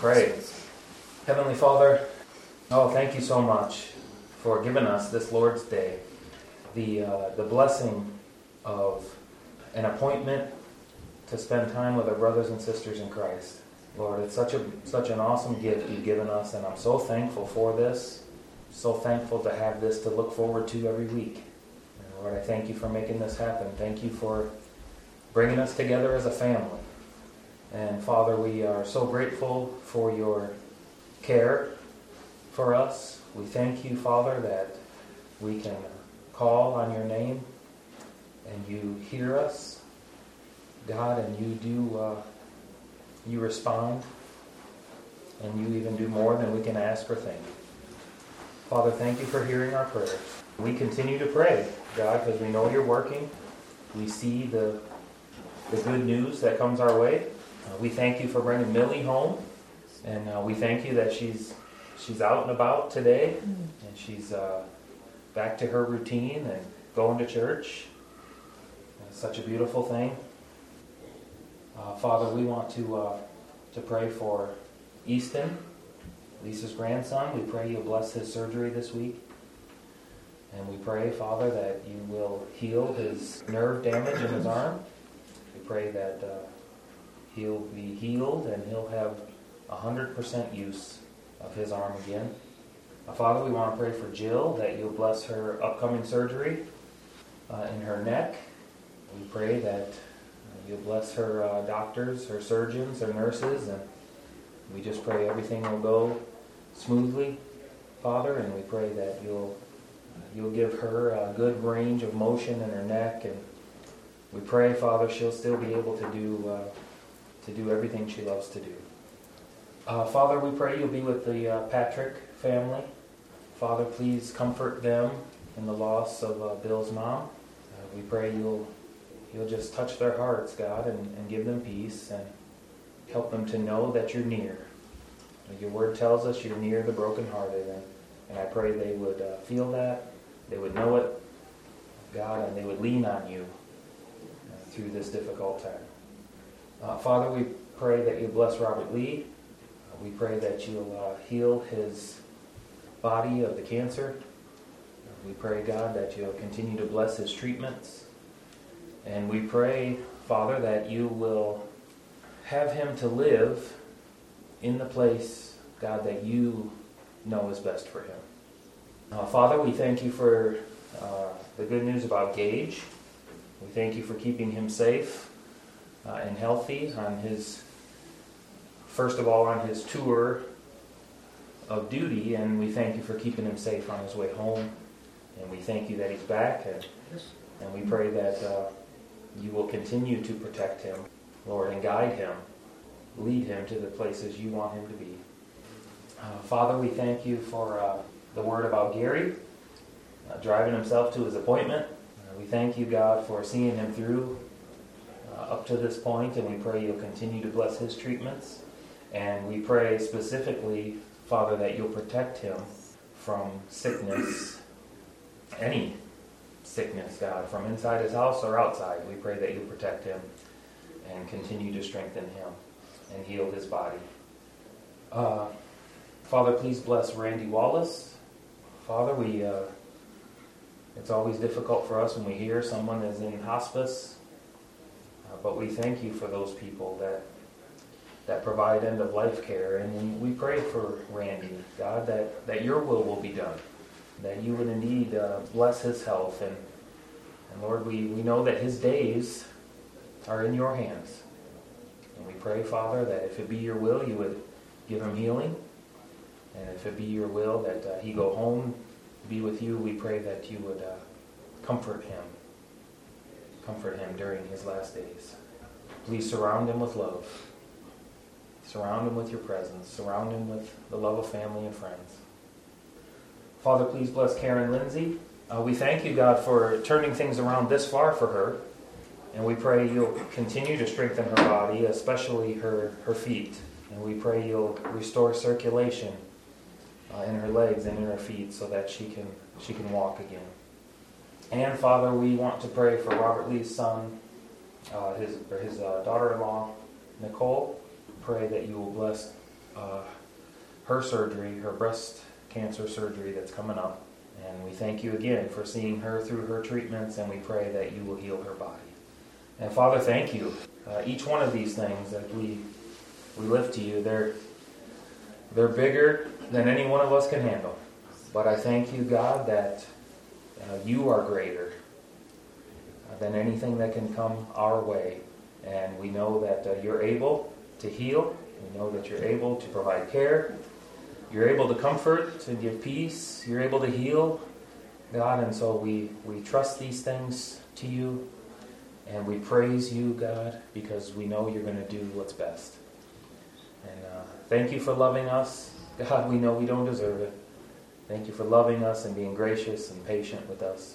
pray. Heavenly Father, thank you so much for giving us this Lord's Day, the blessing of an appointment to spend time with our brothers and sisters in Christ. Lord, it's such an awesome gift you've given us, and I'm so thankful for this, so thankful to have this to look forward to every week. And Lord, I thank you for making this happen. Thank you for bringing us together as a family. And Father, we are so grateful for your care for us. We thank you, Father, that we can call on your name and you hear us, God, and you respond, and you even do more than we can ask or think. Father, thank you for hearing our prayers. We continue to pray, God, because we know you're working. We see the good news that comes our way. We thank you for bringing Millie home, and we thank you that she's out and about today, and she's back to her routine and going to church. It's such a beautiful thing. Father, we want to pray for Easton, Lisa's grandson. We pray you'll bless his surgery this week. And we pray, Father, that you will heal his nerve damage in his arm. We pray that he'll be healed and he'll have 100% use of his arm again. Father, we want to pray for Jill, that you'll bless her upcoming surgery in her neck. We pray that you'll bless her doctors, her surgeons, her nurses, and we just pray everything will go smoothly, Father, and we pray that you'll give her a good range of motion in her neck, and we pray, Father, she'll still be able to do everything she loves to do. Father, we pray you'll be with the Patrick family. Father, please comfort them in the loss of Bill's mom. We pray you'll just touch their hearts, God, and give them peace and help them to know that you're near. Your word tells us you're near the brokenhearted, and I pray they would feel that, they would know it, God, and they would lean on you through this difficult time. Father, we pray that you bless Robert Lee. We pray that you'll heal his body of the cancer. We pray, God, that you'll continue to bless his treatments. And we pray, Father, that you will have him to live in the place, God, that you know is best for him. Father, we thank you for the good news about Gage. We thank you for keeping him safe and healthy on his, first of all, on his tour of duty, and we thank you for keeping him safe on his way home. And we thank you that he's back, and we pray that you will continue to protect him, Lord, and guide him, lead him to the places you want him to be. Father, we thank you for the word about Gary driving himself to his appointment. We thank you, God, for seeing him through up to this point, and we pray you'll continue to bless his treatments. And we pray specifically, Father, that you'll protect him from sickness, any sickness, God, from inside his house or outside. We pray that you'll protect him and continue to strengthen him and heal his body. Father, please bless Randy Wallace. Father, it's always difficult for us when we hear someone is in hospice, but we thank you for those people that provide end-of-life care. And we pray for Randy, God, that your will be done, that you would indeed bless his health. And Lord, we know that his days are in your hands. And we pray, Father, that if it be your will, you would give him healing. And if it be your will that he go home, be with you, we pray that you would comfort him during his last days. Please surround him with love. Surround him with your presence. Surround him with the love of family and friends. Father, please bless Karen Lindsay. We thank you, God, for turning things around this far for her. And we pray you'll continue to strengthen her body, especially her feet. And we pray you'll restore circulation in her legs and in her feet so that she can walk again. And Father, we want to pray for Robert Lee's son, his daughter-in-law, Nicole. Pray that you will bless her surgery, her breast cancer surgery that's coming up. And we thank you again for seeing her through her treatments, and we pray that you will heal her body. And Father, thank you. Each one of these things that we lift to you, they're bigger than any one of us can handle. But I thank you, God, that you are greater than anything that can come our way. And we know that you're able to heal. We know that you're able to provide care. You're able to comfort, to give peace. You're able to heal, God. And so we trust these things to you. And we praise you, God, because we know you're going to do what's best. And thank you for loving us. God, we know we don't deserve it. Thank you for loving us and being gracious and patient with us.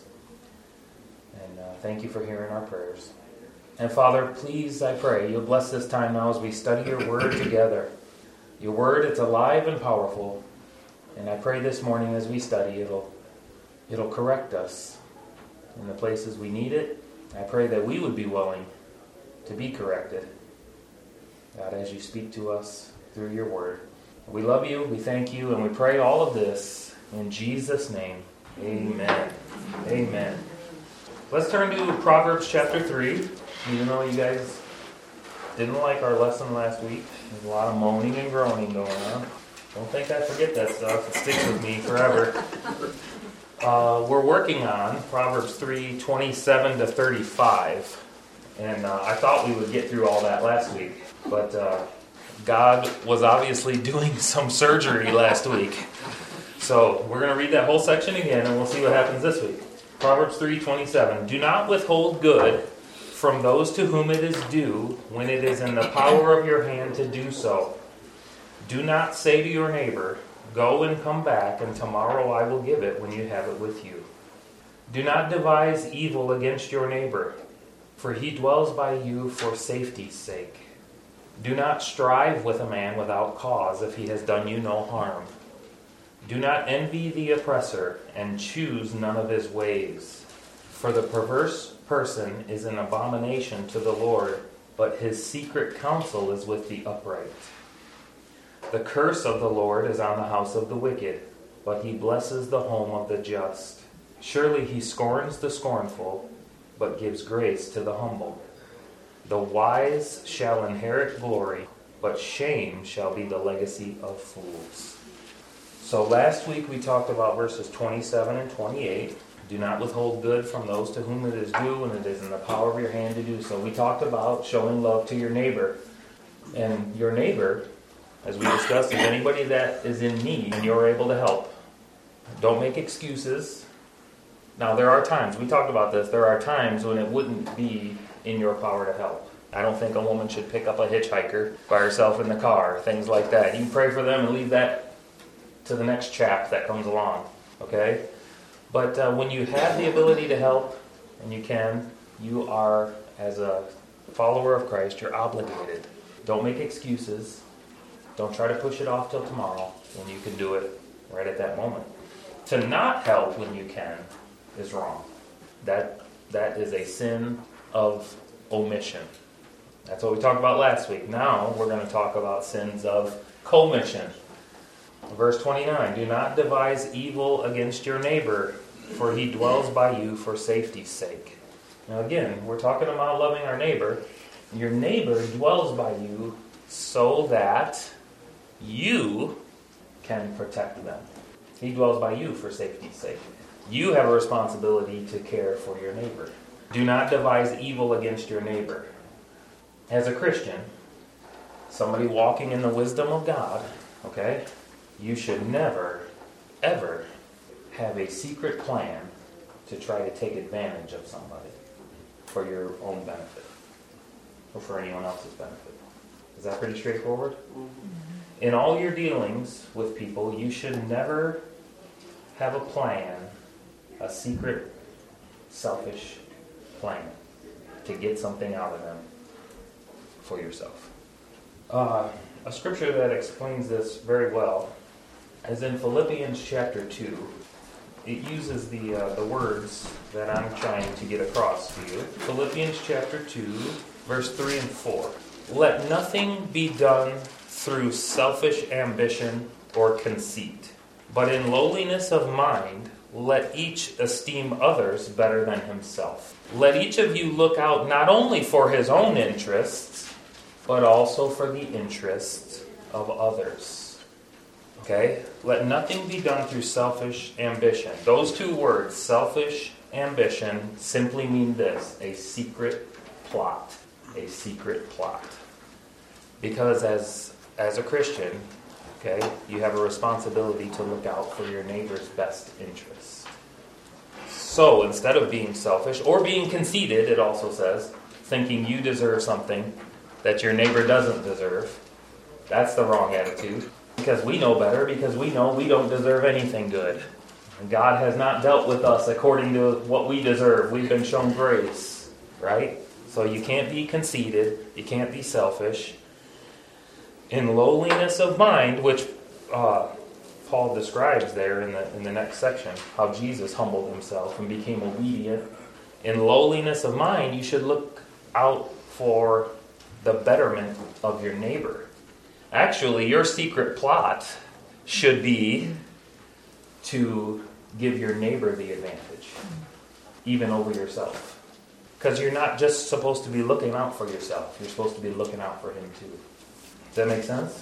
And thank you for hearing our prayers. And Father, please, I pray, you'll bless this time now as we study your word together. Your word, it's alive and powerful. And I pray this morning as we study, it'll correct us in the places we need it. I pray that we would be willing to be corrected, God, as you speak to us through your word. We love you, we thank you, and we pray all of this in Jesus' name. Amen. Amen. Let's turn to Proverbs chapter 3. Even though you guys didn't like our lesson last week, there's a lot of moaning and groaning going on. Don't think I forget that stuff. It sticks with me forever. We're working on Proverbs 3, 27 to 35. And I thought we would get through all that last week. But God was obviously doing some surgery last week. So we're going to read that whole section again, and we'll see what happens this week. Proverbs 3:27. Do not withhold good from those to whom it is due when it is in the power of your hand to do so. Do not say to your neighbor, go and come back, and tomorrow I will give it when you have it with you. Do not devise evil against your neighbor, for he dwells by you for safety's sake. Do not strive with a man without cause if he has done you no harm. Do not envy the oppressor, and choose none of his ways. For the perverse person is an abomination to the Lord, but his secret counsel is with the upright. The curse of the Lord is on the house of the wicked, but he blesses the home of the just. Surely he scorns the scornful, but gives grace to the humble. The wise shall inherit glory, but shame shall be the legacy of fools. So last week we talked about verses 27 and 28. Do not withhold good from those to whom it is due, and it is in the power of your hand to do so. We talked about showing love to your neighbor. And your neighbor, as we discussed, is anybody that is in need and you're able to help. Don't make excuses. Now there are times, we talked about this, there are times when it wouldn't be in your power to help. I don't think a woman should pick up a hitchhiker by herself in the car, things like that. You can pray for them and leave that to the next chap that comes along, okay? But when you have the ability to help, and you can, you are, as a follower of Christ, you're obligated. Don't make excuses. Don't try to push it off till tomorrow when you can do it right at that moment. To not help when you can is wrong. That is a sin of omission. That's what we talked about last week. Now we're going to talk about sins of commission. Verse 29, do not devise evil against your neighbor, for he dwells by you for safety's sake. Now again, we're talking about loving our neighbor. Your neighbor dwells by you so that you can protect them. He dwells by you for safety's sake. You have a responsibility to care for your neighbor. Do not devise evil against your neighbor. As a Christian, somebody walking in the wisdom of God, okay, you should never, ever have a secret plan to try to take advantage of somebody for your own benefit or for anyone else's benefit. Is that pretty straightforward? Mm-hmm. In all your dealings with people, you should never have a plan, a secret, selfish plan to get something out of them for yourself. A scripture that explains this very well is in Philippians chapter 2. It uses the words that I'm trying to get across to you. Philippians chapter 2, verse 3 and 4. Let nothing be done through selfish ambition or conceit. But in lowliness of mind, let each esteem others better than himself. Let each of you look out not only for his own interests, but also for the interests of others. Okay? Let nothing be done through selfish ambition. Those two words, selfish ambition, simply mean this: a secret plot. A secret plot. Because as a Christian, okay, you have a responsibility to look out for your neighbor's best interests. So instead of being selfish or being conceited, it also says, thinking you deserve something that your neighbor doesn't deserve, that's the wrong attitude. Because we know better, because we know we don't deserve anything good. And God has not dealt with us according to what we deserve. We've been shown grace, right? So you can't be conceited, you can't be selfish. In lowliness of mind, which Paul describes there in the next section, how Jesus humbled himself and became obedient. In lowliness of mind, you should look out for the betterment of your neighbor. Actually, your secret plot should be to give your neighbor the advantage, even over yourself. Because you're not just supposed to be looking out for yourself, you're supposed to be looking out for him too. Does that make sense?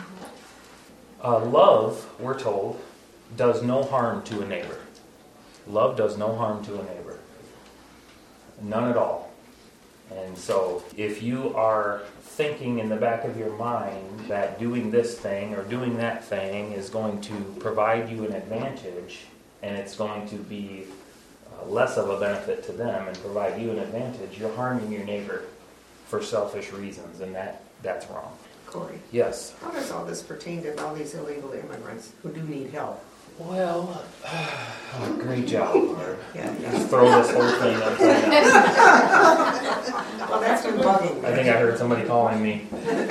Love, we're told, does no harm to a neighbor. Love does no harm to a neighbor. None at all. And so, if you are thinking in the back of your mind that doing this thing or doing that thing is going to provide you an advantage, and it's going to be less of a benefit to them and provide you an advantage, you're harming your neighbor for selfish reasons, and that's wrong. Corey, Yes. how does all this pertain to all these illegal immigrants who do need help? Well, great job, Lord. Yeah. Just throw this whole thing upside down. Well, that's been bugging me. I think I heard somebody calling me.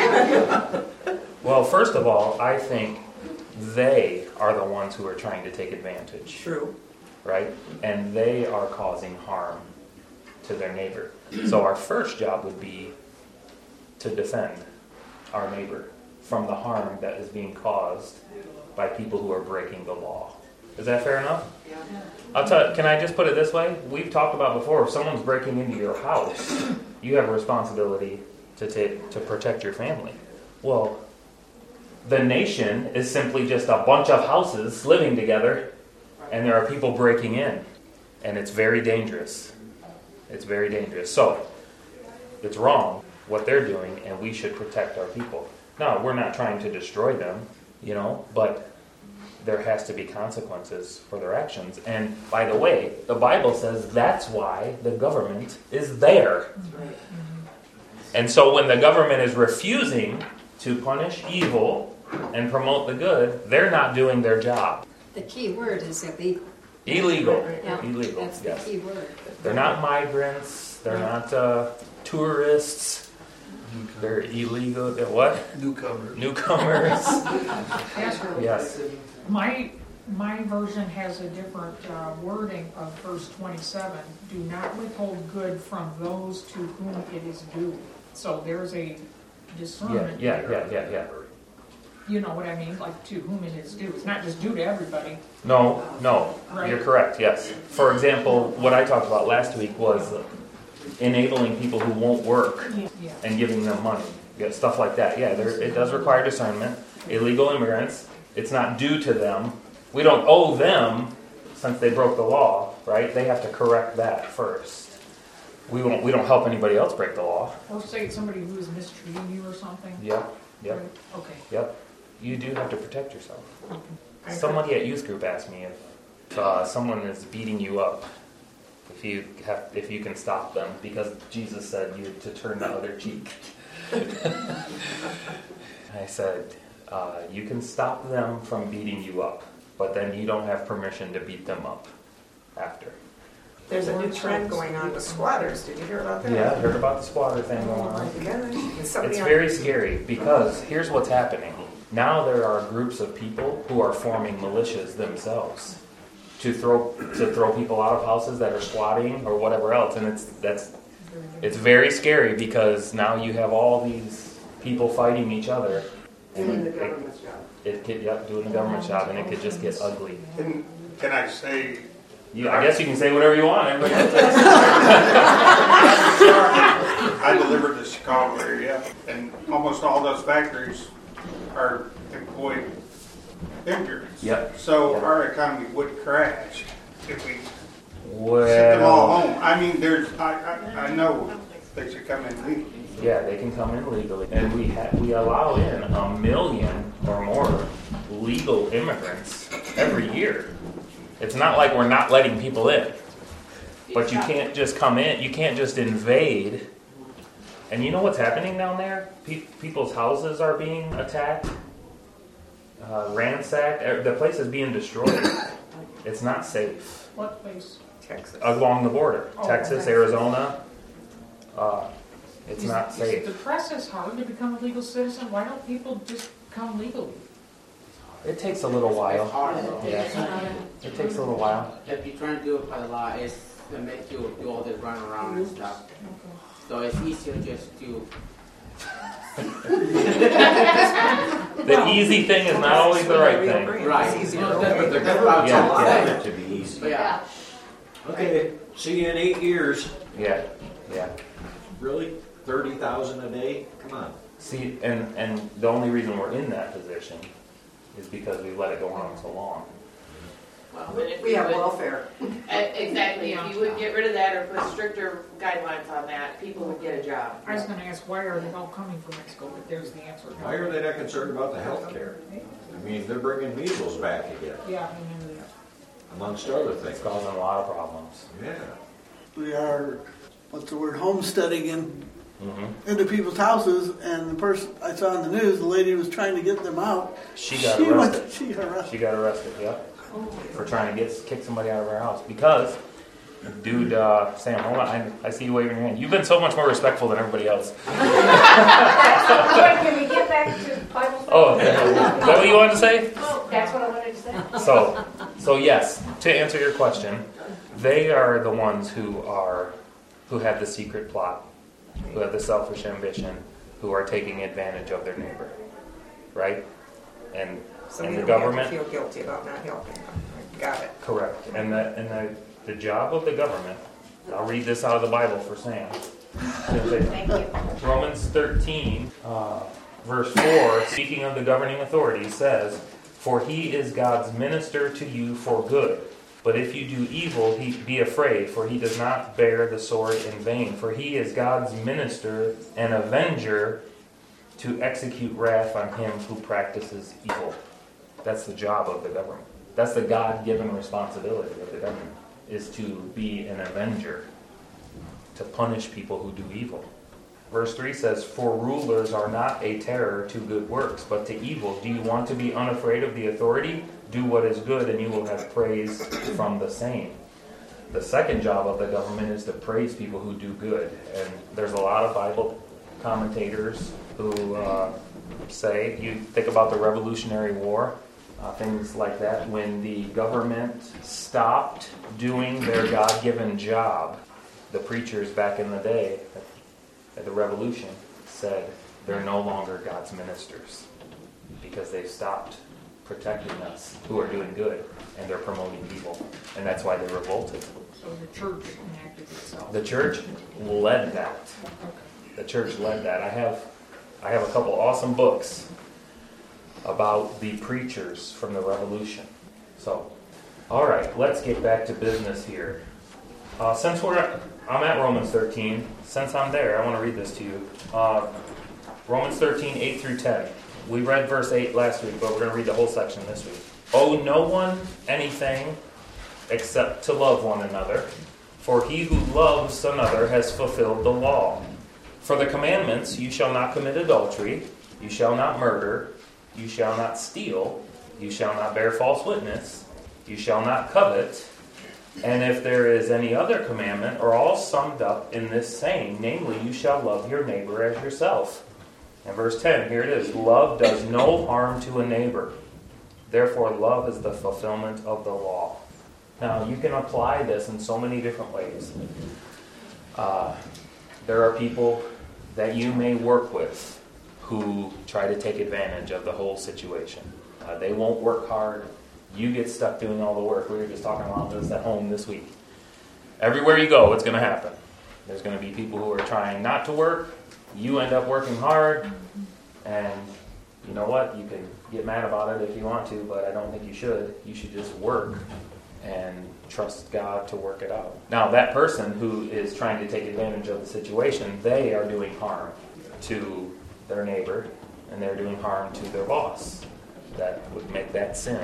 Well, first of all, I think they are the ones who are trying to take advantage. True. Right? And they are causing harm to their neighbor. So our first job would be to defend our neighbor from the harm that is being caused by people who are breaking the law. Is that fair enough? Yeah. Can I just put it this way? We've talked about before, if someone's breaking into your house, you have a responsibility to protect your family. Well, the nation is simply just a bunch of houses living together, and there are people breaking in. And it's very dangerous. It's very dangerous. So, it's wrong what they're doing, and we should protect our people. Now, we're not trying to destroy them, but there has to be consequences for their actions. And by the way, the Bible says that's why the government is there. And so when the government is refusing to punish evil and promote the good, they're not doing their job. The key word is illegal. Illegal. Yeah, Illegal. that's the Yes. key word. They're not migrants. They're not tourists. They're illegal. They're what? Newcomers. Pastor, Yes. my version has a different wording of verse 27. Do not withhold good from those to whom it is due. So there's a discernment. Yeah. You know what I mean? Like to whom it is due. It's not just due to everybody. No. Right. You're correct, yes. For example, what I talked about last week was enabling people who won't work Yeah. and giving them money. Yeah, stuff like that. Yeah, it does require discernment. Illegal immigrants, it's not due to them. We don't owe them since they broke the law, right? They have to correct that first. We don't help anybody else break the law. Or say it's somebody who is mistreating you or something. Yep. Right? Okay. Yep. You do have to protect yourself. I heard- Somebody at youth group asked me if someone is beating you up, if you can stop them, because Jesus said you to turn the other cheek. I said, you can stop them from beating you up, but then you don't have permission to beat them up after. There's a new trend going on with squatters. Did you hear about that? Yeah, I heard about the squatter thing going Oh my on. gosh. And somebody It's on- very scary because here's what's happening. Now there are groups of people who are forming militias themselves to throw people out of houses that are squatting or whatever else, and it's very scary because now you have all these people fighting each other, Doing the government's job. It could, yep, doing the government job, and it could just get ugly. And can I say, I guess you can say whatever you want. Everybody else does. I delivered to Chicago area, and almost all those factories are employed immigrants. Yep. So our economy would crash if we Well, sent them all home. I mean, I know they should come in legally. yeah, they can come in legally, and we allow in 1 million or more legal immigrants every year. It's not like we're not letting people in, but you can't just come in. You can't just invade. And you know what's happening down there? People's houses are being attacked, ransacked. The place is being destroyed. It's not safe. What place? Texas. Along the border, Oh, Texas, okay. Arizona. It's not Is safe. the process hard to become a legal citizen? Why don't people just come legally? It takes a little while. Hard. Yeah, it takes a little while. If you're trying to do it by the law, it's to make you do all this run around and stuff. So it's easier just to. The easy thing is not always the right thing. Right. It's easier. No, that's what they're That's about what Yeah. I to want say. it to be easy. But yeah. Okay, see you in 8 years. Yeah, yeah. Really? 30,000 a day? Come on. See, and the only reason we're in that position is because we let it go on so long. Well, then if We you have would, welfare. exactly, Yeah. if you would get rid of that or put stricter guidelines on that, people would get a job. I was gonna ask, why are they all coming from Mexico, but there's the answer. Why are they not concerned about the health care? I mean, they're bringing measles back again, Yeah, I remember that. amongst other It's things. causing a lot of problems. Yeah. We are, what's the word, homesteading Mm-hmm. into people's houses, and the person I saw in the news, the lady was trying to get them out. She got arrested. She got arrested. She got arrested, yep, for trying to kick somebody out of her house. Because, dude, Sam, hold on, I see you waving your hand. You've been so much more respectful than everybody else. Can we get back to Bible study? Oh, is that what you wanted to say? That's what I wanted to say. So yes, to answer your question, they are the ones who have the secret plot, who have the selfish ambition, who are taking advantage of their neighbor, right? And So and we the don't have government, to feel guilty about not helping them. Got it. correct. And the job of the government. I'll read this out of the Bible for Sam. Thank you. Romans 13, verse 4, speaking of the governing authority, says, "For he is God's minister to you for good. But if you do evil, be afraid, for he does not bear the sword in vain. For he is God's minister and avenger to execute wrath on him who practices evil." That's the job of the government. That's the God-given responsibility of the government, is to be an avenger, to punish people who do evil. Verse 3 says, "For rulers are not a terror to good works, but to evil. Do you want to be unafraid of the authority? Do what is good, and you will have praise from the same." The second job of the government is to praise people who do good. And there's a lot of Bible commentators who say, you think about the Revolutionary War, things like that, when the government stopped doing their God-given job, the preachers back in the day at the Revolution said they're no longer God's ministers because they've stopped protecting us who are doing good, and they're promoting evil. And that's why they revolted. So the church enacted itself. The church led that. The church led that. I have a couple awesome books about the preachers from the Revolution. So, all right, let's get back to business here. Since I'm at Romans 13, since I'm there, I want to read this to you. Romans 13, 8 through 10. We read verse 8 last week, but we're going to read the whole section this week. "Owe no one anything except to love one another, for he who loves another has fulfilled the law. For the commandments, you shall not commit adultery, you shall not murder, you shall not steal, you shall not bear false witness, you shall not covet, and if there is any other commandment, are all summed up in this saying, namely, you shall love your neighbor as yourself." And verse 10, here it is, "Love does no harm to a neighbor. Therefore, love is the fulfillment of the law." Now, you can apply this in so many different ways. There are people that you may work with who try to take advantage of the whole situation. They won't work hard. You get stuck doing all the work. We were just talking about this at home this week. Everywhere you go, it's going to happen. There's going to be people who are trying not to work. You end up working hard, and you know what? You can get mad about it if you want to, but I don't think you should. You should just work and trust God to work it out. Now, that person who is trying to take advantage of the situation, they are doing harm to their neighbor, and they're doing harm to their boss. That would make that sin.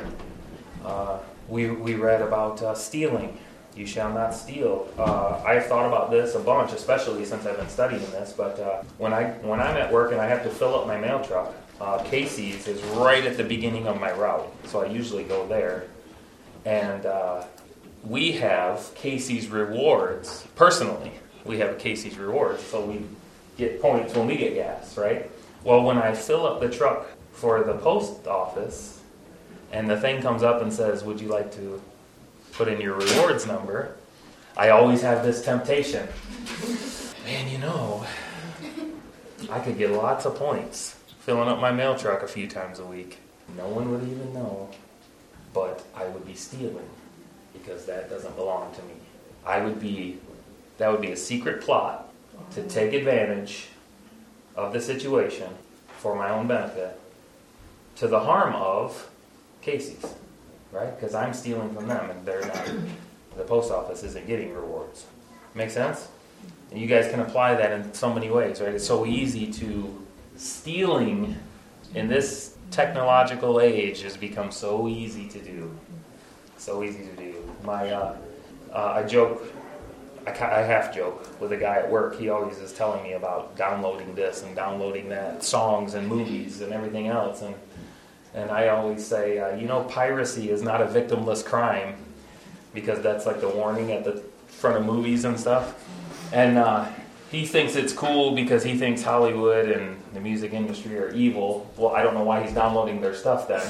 We read about stealing. You shall not steal. I've thought about this a bunch, especially since I've been studying this, but when I'm at work and I have to fill up my mail truck, Casey's is right at the beginning of my route, so I usually go there. And we have Casey's Rewards. Personally, we have Casey's Rewards, so we get points when we get gas, right? Well, when I fill up the truck for the post office, and the thing comes up and says, would you like to put in your rewards number, I always have this temptation. Man, you know, I could get lots of points filling up my mail truck a few times a week. No one would even know, but I would be stealing because that doesn't belong to me. That would be a secret plot to take advantage of the situation for my own benefit to the harm of Casey's. Right? Because I'm stealing from them, and they're not. The post office isn't getting rewards. Make sense? And you guys can apply that in so many ways, right? It's so easy to stealing in this technological age has become so easy to do. So easy to do. I joke. I half joke with a guy at work. He always is telling me about downloading this and downloading that, songs and movies and everything else, and I always say, piracy is not a victimless crime, because that's like the warning at the front of movies and stuff. And he thinks it's cool because he thinks Hollywood and the music industry are evil. Well, I don't know why he's downloading their stuff then.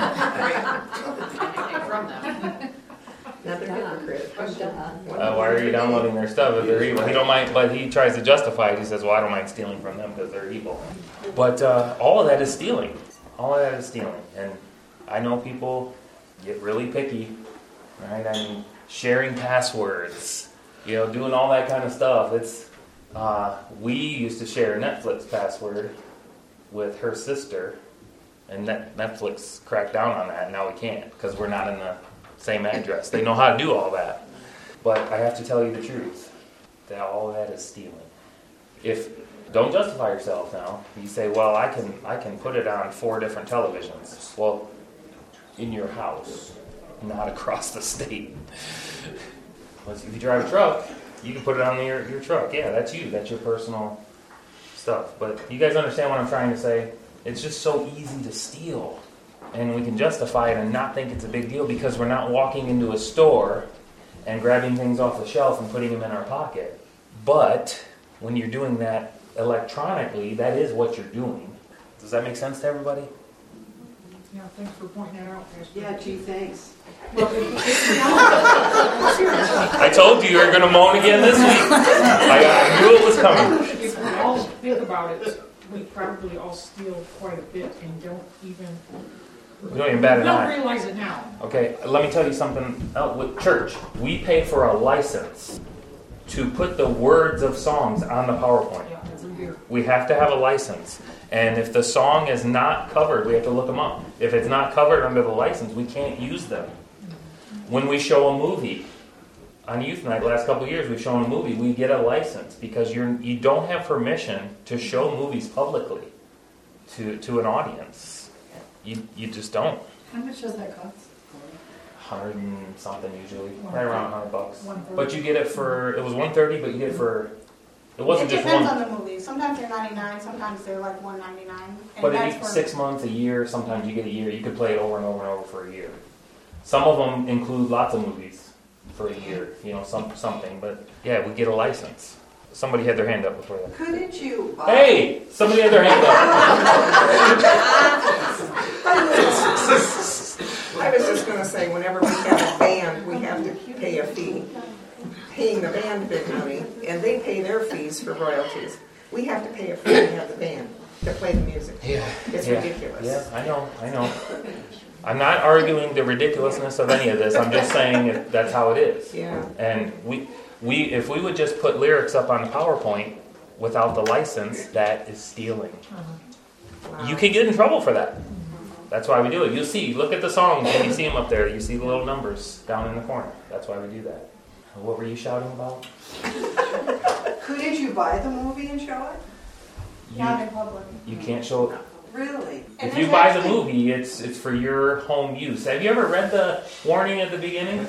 From them. Another hypocrite. Why are you downloading their stuff if they're evil? He don't mind, but he tries to justify it. He says, well, I don't mind stealing from them because they're evil. But all of that is stealing. All of that is stealing. And I know people get really picky, right? I mean, sharing passwords, doing all that kind of stuff. It's we used to share a Netflix password with her sister, and Netflix cracked down on that, and now we can't because we're not in the same address. They know how to do all that. But I have to tell you the truth, that all of that is stealing. Don't justify yourself now. You say, well, I can put it on 4 different televisions. Well, in your house, not across the state. If you drive a truck, you can put it on your truck. Yeah, that's you. That's your personal stuff. But you guys understand what I'm trying to say? It's just so easy to steal. And we can justify it and not think it's a big deal because we're not walking into a store and grabbing things off the shelf and putting them in our pocket. But when you're doing that electronically, that is what you're doing. Does that make sense to everybody? Yeah, thanks for pointing that out. Yeah, gee, thanks. I told you were going to moan again this week. I knew it was coming. If we all think about it, we probably all steal quite a bit and don't even bat an eye. don't realize it now. Okay, let me tell you something else. With church, we pay for a license to put the words of songs on the PowerPoint. Yeah, every year. We have to have a license. And if the song is not covered, we have to look them up. If it's not covered under the license, we can't use them. When we show a movie, on Youth Night, the last couple of years, we've shown a movie, we get a license because you don't have permission to show movies publicly to an audience. You just don't. How much does that cost? 100 and something usually, right around $100. But you get it for, it was $130, but you get it for, it wasn't just one. It depends on the movie. Sometimes they're $99, sometimes they're like $199. But it's 6 months, a year, sometimes you get a year. You could play it over and over and over for a year. Some of them include lots of movies for a year, something. But yeah, we get a license. Somebody had their hand up before that. Couldn't you? Hey! Somebody had their hand up. I was just going to say, whenever we have a band, we have to pay a fee. Paying the band big money, and they pay their fees for royalties. We have to pay a fee to have the band. to play the music. Yeah. It's yeah, ridiculous. Yeah, I know. I'm not arguing the ridiculousness of any of this. I'm just saying that's how it is. Yeah. And if we would just put lyrics up on the PowerPoint without the license, that is stealing. Wow. You can get in trouble for that. That's why we do it. You'll see, look at the songs when you see them up there. You see the little numbers down in the corner. That's why we do that. What were you shouting about? Couldn't you buy the movie and show it? Not in public. You can't show it. Really? If you buy the movie, it's for your home use. Have you ever read the warning at the beginning?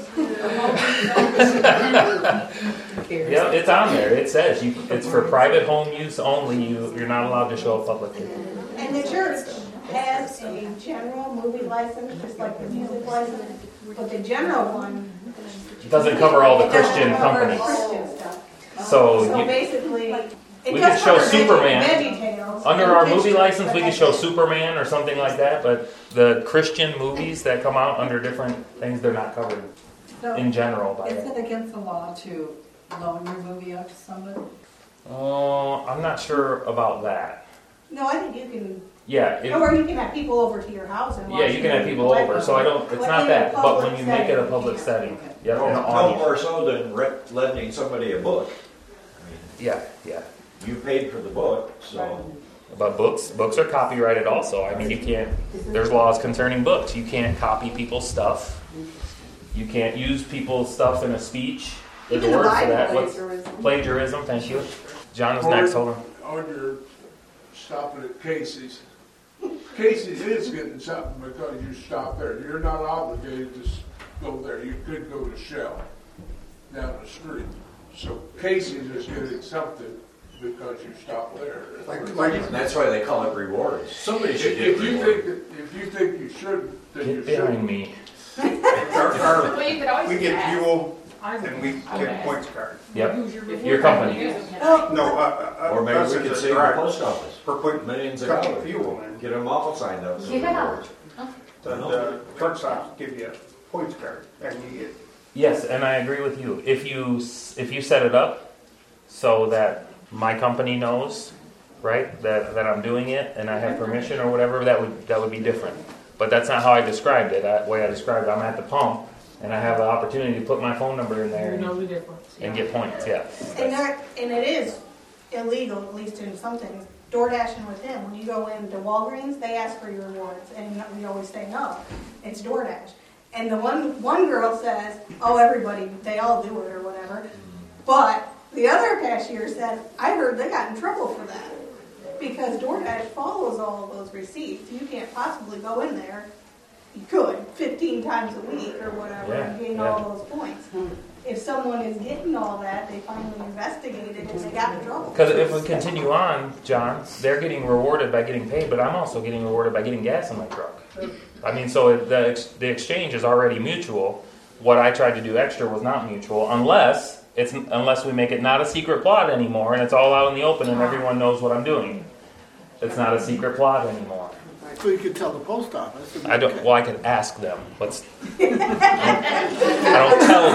Yeah, it's on there. It says it's for private home use only. You're not allowed to show it publicly. And the church has a general movie license, just like the music license, but the general one It doesn't cover all the it doesn't Christian cover companies. Christian stuff. So So you, basically, it we does could show cover Superman. VeggieTales under and our Kids movie Church, license, but we could that's show it. Superman or something like that. But the Christian movies that come out under different things, they're not covered in general by Is it. it against the law to loan your movie out to somebody? Oh, I'm not sure about that. No, I think you can, Yeah, or you can have people over to your house and watch. yeah, you can have the people movie. over. So I don't. It's But not in a that. But public when you make it a setting, public yeah. setting, yeah, in an No audience. more so than lending somebody a book. I mean, Yeah. you paid for the book, so. But books are copyrighted also. I mean, you can't. There's laws concerning books. You can't copy people's stuff. You can't use people's stuff in a speech. There's Even a the word for Bible that. What's plagiarism. plagiarism? Thank you. John was next. Hold on. On your stopping at Casey's. Casey's is getting something because you stop there. You're not obligated to go there. You could go to Shell down the street. So Casey's is getting something because you stop there. That's why they call it rewards. Somebody should get If you rewarded. think you should, then you Get behind should. me. Well, you could always We get ask. fuel and we get points card. Yep. Who's your Your company. No, Or maybe us we as could a save the driver, post office for putting millions of cupping dollars. fuel in. Get them all signed up for Yeah. rewards. The truck stops give you a points card and you get. Yes, and I agree with you. If you set it up so that my company knows, right, that I'm doing it and I have permission or whatever, that would be different. But that's not how I described it. The way I described it, I'm at the pump and I have the opportunity to put my phone number in there You know the difference. and get points. Yeah. And it is illegal, at least in some things. DoorDashing with him, when you go into Walgreens, they ask for your rewards, and we always say no. It's DoorDash. And the one girl says, oh, everybody, they all do it or whatever. But the other cashier said, I heard they got in trouble for that. Because DoorDash follows all of those receipts. You can't possibly go in there. You could 15 times a week or whatever and gain all those points. If someone is getting all that, they finally investigated it and they got in trouble. Because if we continue on, John, they're getting rewarded by getting paid, but I'm also getting rewarded by getting gas in my truck. I mean, so the exchange is already mutual. What I tried to do extra was not mutual, unless we make it not a secret plot anymore, and it's all out in the open, and everyone knows what I'm doing. It's not a secret plot anymore. So you could tell the post office. I don't. Well, I could ask them. I don't tell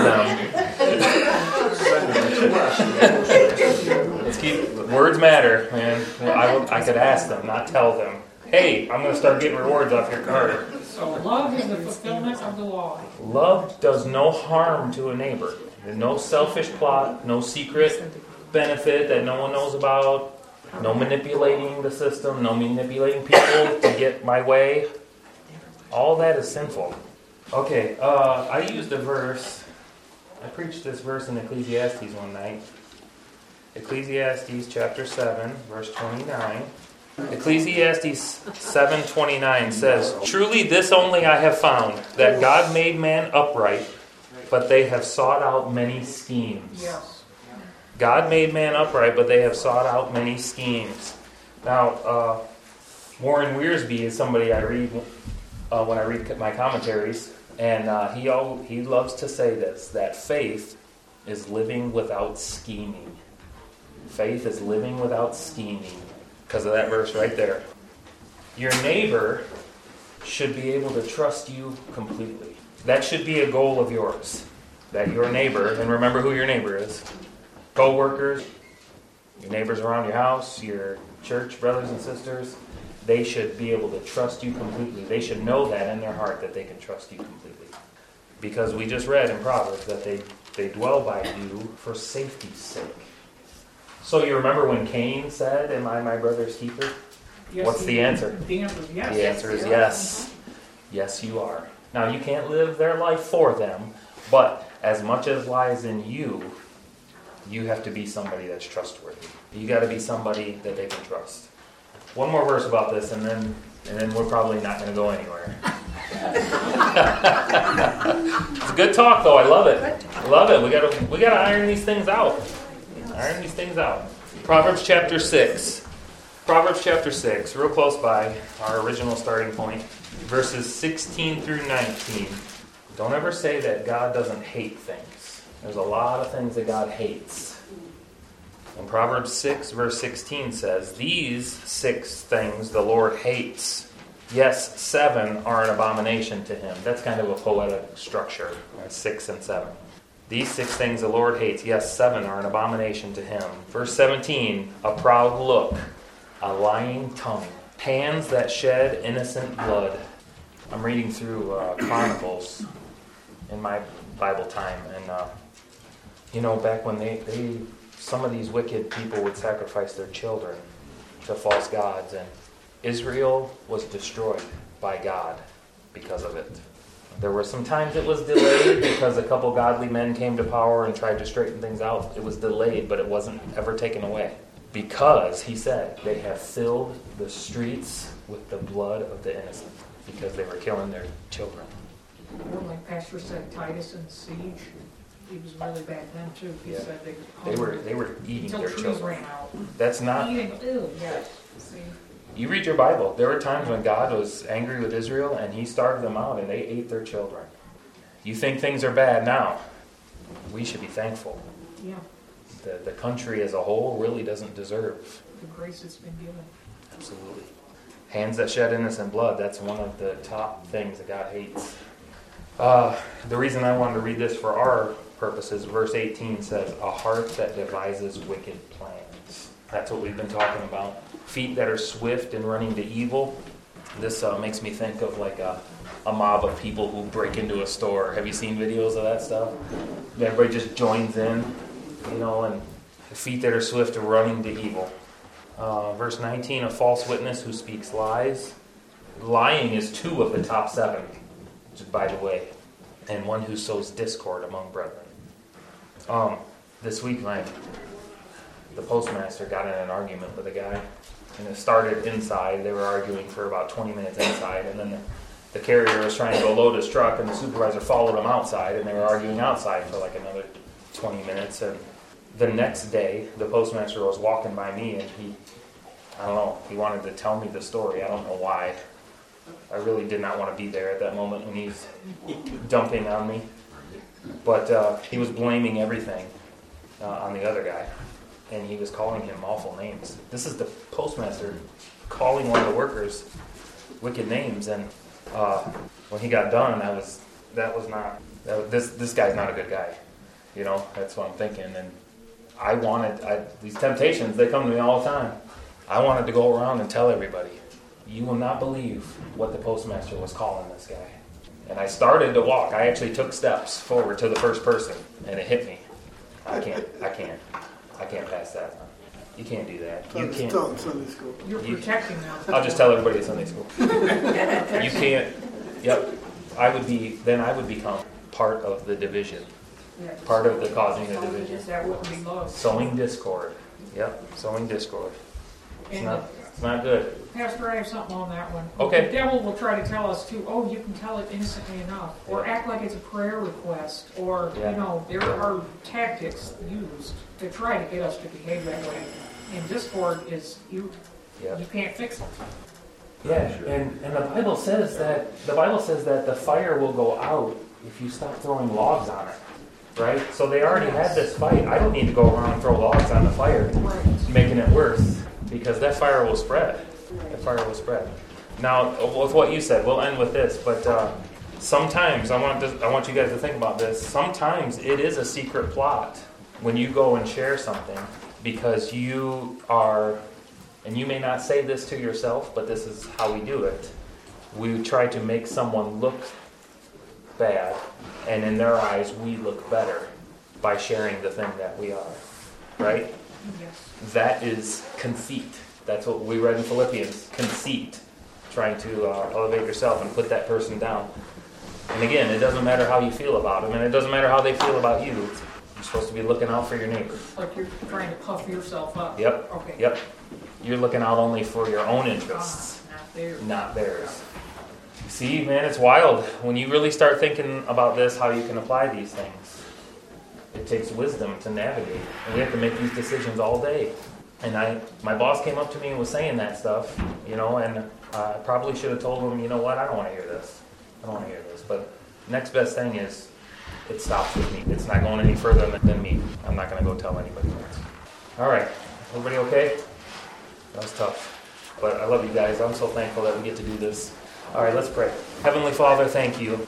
them. Let's keep words matter, man. I could ask them, not tell them. Hey, I'm going to start getting rewards off your card. So love is the fulfillment of the law. Love does no harm to a neighbor. No selfish plot, no secret benefit that no one knows about. No manipulating the system, no manipulating people to get my way. All that is sinful. Okay, I used a verse. I preached this verse in Ecclesiastes one night. Ecclesiastes chapter 7, verse 29. Ecclesiastes 7:29 says, "Truly this only I have found, that God made man upright, but they have sought out many schemes." Yes. God made man upright, but they have sought out many schemes. Now, Warren Wiersbe is somebody I read when I read my commentaries, and he loves to say this, that faith is living without scheming. Faith is living without scheming, because of that verse right there. Your neighbor should be able to trust you completely. That should be a goal of yours, that your neighbor, and remember who your neighbor is, co-workers, your neighbors around your house, your church brothers and sisters, they should be able to trust you completely. They should know that in their heart that they can trust you completely. Because we just read in Proverbs that they dwell by you for safety's sake. So you remember when Cain said, am I my brother's keeper? Yes, What's the answer? The answer is yes. The answer is yes. Yes, you are. Now, you can't live their life for them, but as much as lies in you, you have to be somebody that's trustworthy. You got to be somebody that they can trust. One more verse about this, and then we're probably not going to go anywhere. It's a good talk, though. I love it. I love it. We got to iron these things out. Iron these things out. Proverbs chapter 6. Proverbs chapter 6, real close by our original starting point, verses 16 through 19. Don't ever say that God doesn't hate things. There's a lot of things that God hates. And Proverbs 6, verse 16 says, these 6 things the Lord hates. Yes, 7 are an abomination to him. That's kind of a poetic structure, right? 6 and 7. These 6 things the Lord hates. Yes, 7 are an abomination to him. Verse 17, a proud look, a lying tongue, hands that shed innocent blood. I'm reading through Chronicles in my Bible time, and back when they some of these wicked people would sacrifice their children to false gods, and Israel was destroyed by God because of it. There were some times it was delayed because a couple godly men came to power and tried to straighten things out. It was delayed, but it wasn't ever taken away. Because, he said, they have filled the streets with the blood of the innocent because they were killing their children. Or like Pastor said, Titus and Siege, he was really bad then too. He said they were eating their trees children. Ran out. That's not. Eating, ew, yes. See? You read your Bible. There were times when God was angry with Israel and he starved them out and they ate their children. You think things are bad now. We should be thankful. Yeah. The country as a whole really doesn't deserve the grace that's been given. Absolutely. Hands that shed innocent blood, that's one of the top things that God hates. The reason I wanted to read this for our purposes, verse 18 says, a heart that devises wicked plans. That's what we've been talking about. Feet that are swift in running to evil. This makes me think of like a mob of people who break into a store. Have you seen videos of that stuff? Everybody just joins in, and the feet that are swift in running to evil. Verse 19, a false witness who speaks lies. Lying is 2 of the top 7, just by the way, and one who sows discord among brethren. This week, the postmaster got in an argument with a guy, and it started inside. They were arguing for about 20 minutes inside, and then the carrier was trying to go load his truck, and the supervisor followed him outside, and they were arguing outside for like another 20 minutes. And the next day, the postmaster was walking by me, and he wanted to tell me the story. I don't know why. I really did not want to be there at that moment when he's dumping on me. But he was blaming everything on the other guy, and he was calling him awful names. This is the postmaster calling one of the workers wicked names, and when he got done, this guy's not a good guy. That's what I'm thinking. And these temptations, they come to me all the time. I wanted to go around and tell everybody, you will not believe what the postmaster was calling this guy. And I started to walk. I actually took steps forward to the first person, and it hit me. I can't pass that. You can't do that. You can't. Tell it Sunday school. You're protecting them. I'll just tell everybody at Sunday school. You can't. Yep. I would become part of the division. Part of the causing the division. That wouldn't be love. Sowing discord. Yep. Sowing discord. It's not good. Pastor, I have something on that one. Okay. The devil will try to tell us too, you can tell it innocently enough. Or act like it's a prayer request. Or, there are tactics used to try to get us to behave that way. And discord is, you can't fix it. Yeah, and the Bible says that the fire will go out if you stop throwing logs on it. Right? So they already had this fight. I don't need to go around and throw logs on the fire, making it worse, because that fire will spread. The fire will spread. Now, with what you said, we'll end with this, but sometimes, I want you guys to think about this, sometimes it is a secret plot when you go and share something because you are, and you may not say this to yourself, but this is how we do it. We try to make someone look bad, and in their eyes, we look better by sharing the thing that we are. Right? Yes. That is conceit. That's what we read in Philippians. Conceit. Trying to elevate yourself and put that person down. And again, it doesn't matter how you feel about them, and it doesn't matter how they feel about you. You're supposed to be looking out for your neighbor. Like you're trying to puff yourself up. Yep. Okay. Yep. You're looking out only for your own interests, Not theirs. not theirs. See, man, it's wild. When you really start thinking about this, how you can apply these things. It takes wisdom to navigate. And we have to make these decisions all day. And my boss came up to me and was saying that stuff, and I probably should have told him, you know what, I don't want to hear this. I don't want to hear this. But next best thing is, it stops with me. It's not going any further than me. I'm not going to go tell anybody else. All right. Everybody okay? That was tough. But I love you guys. I'm so thankful that we get to do this. All right, let's pray. Heavenly Father, thank you.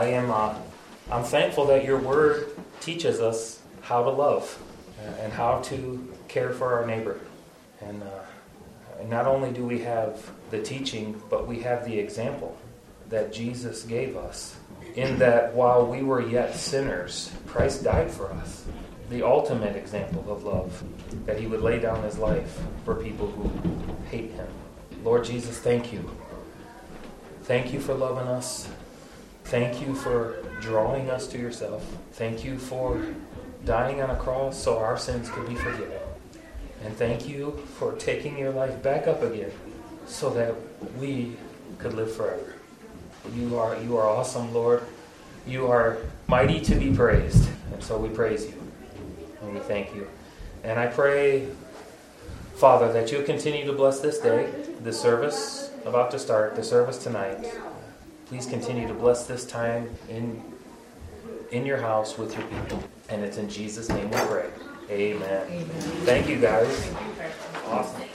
I'm thankful that your word teaches us how to love and how to care for our neighbor. And not only do we have the teaching, but we have the example that Jesus gave us, in that while we were yet sinners, Christ died for us. The ultimate example of love, that he would lay down his life for people who hate him. Lord Jesus, thank you. Thank you for loving us. Thank you for drawing us to yourself. Thank you for dying on a cross so our sins could be forgiven. And thank you for taking your life back up again so that we could live forever. You are awesome, Lord. You are mighty to be praised. And so we praise you. And we thank you. And I pray, Father, that you'll continue to bless this day, this service about to start, the service tonight. Please continue to bless this time in your house with your people. And it's in Jesus' name we pray. Amen. Amen. Thank you, guys. Thank you, Pastor. Awesome.